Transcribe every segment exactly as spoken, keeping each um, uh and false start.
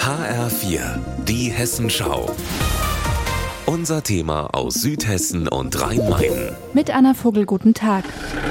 H R vier, die Hessenschau. Unser Thema aus Südhessen und Rhein-Main. Mit Anna Vogel, guten Tag.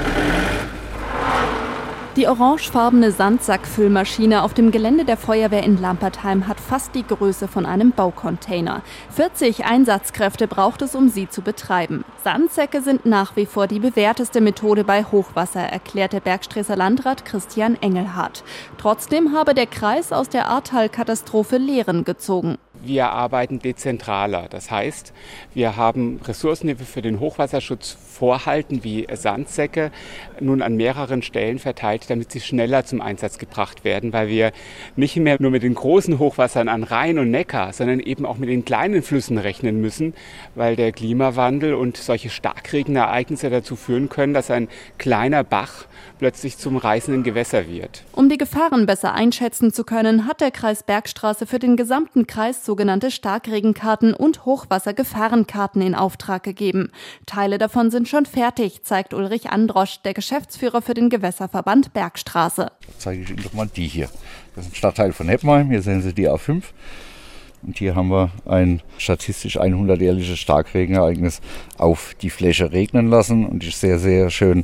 Die orangefarbene Sandsackfüllmaschine auf dem Gelände der Feuerwehr in Lampertheim hat fast die Größe von einem Baucontainer. vierzig Einsatzkräfte braucht es, um sie zu betreiben. Sandsäcke sind nach wie vor die bewährteste Methode bei Hochwasser, erklärt der Bergstresser Landrat Christian Engelhardt. Trotzdem habe der Kreis aus der Ahrtal-Katastrophe Lehren gezogen. Wir arbeiten dezentraler. Das heißt, wir haben Ressourcen, die wir für den Hochwasserschutz vorhalten, wie Sandsäcke, nun an mehreren Stellen verteilt, damit sie schneller zum Einsatz gebracht werden, weil wir nicht mehr nur mit den großen Hochwassern an Rhein und Neckar, sondern eben auch mit den kleinen Flüssen rechnen müssen, weil der Klimawandel und solche Starkregenereignisse dazu führen können, dass ein kleiner Bach plötzlich zum reißenden Gewässer wird. Um die Gefahren besser einschätzen zu können, hat der Kreis Bergstraße für den gesamten Kreis sogenannte Starkregenkarten und Hochwassergefahrenkarten in Auftrag gegeben. Teile davon sind schon fertig, zeigt Ulrich Androsch, der Geschäftsführer für den Gewässerverband Bergstraße. Da zeige ich Ihnen doch mal die hier. Das ist ein Stadtteil von Heppheim, hier sehen Sie die A fünf. Und hier haben wir ein statistisch hundertjährliches Starkregenereignis auf die Fläche regnen lassen. Und ich sehe sehr schön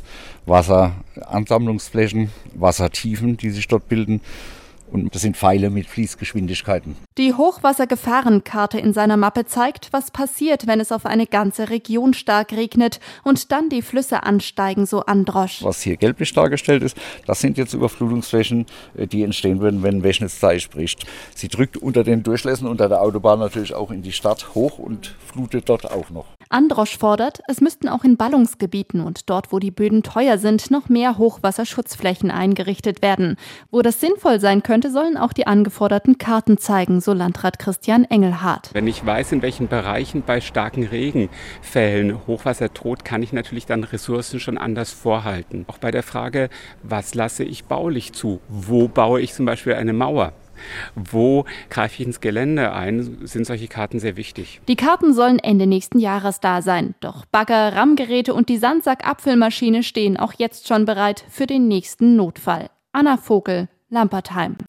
Wasseransammlungsflächen, Wassertiefen, die sich dort bilden. Und das sind Pfeile mit Fließgeschwindigkeiten. Die Hochwassergefahrenkarte in seiner Mappe zeigt, was passiert, wenn es auf eine ganze Region stark regnet und dann die Flüsse ansteigen, so Androsch. Was hier gelblich dargestellt ist, das sind jetzt Überflutungsflächen, die entstehen würden, wenn Weschnitz-Deich bricht. Sie drückt unter den Durchlässen unter der Autobahn natürlich auch in die Stadt hoch und flutet dort auch noch. Androsch fordert, es müssten auch in Ballungsgebieten und dort, wo die Böden teuer sind, noch mehr Hochwasserschutzflächen eingerichtet werden. Wo das sinnvoll sein könnte, sollen auch die angeforderten Karten zeigen, so Landrat Christian Engelhardt. Wenn ich weiß, in welchen Bereichen bei starken Regenfällen Hochwasser droht, kann ich natürlich dann Ressourcen schon anders vorhalten. Auch bei der Frage, was lasse ich baulich zu? Wo baue ich zum Beispiel eine Mauer? Wo greife ich ins Gelände ein, sind solche Karten sehr wichtig. Die Karten sollen Ende nächsten Jahres da sein. Doch Bagger, Rammgeräte und die Sandsack-Abfüllmaschine stehen auch jetzt schon bereit für den nächsten Notfall. Anna Vogel, Lampertheim.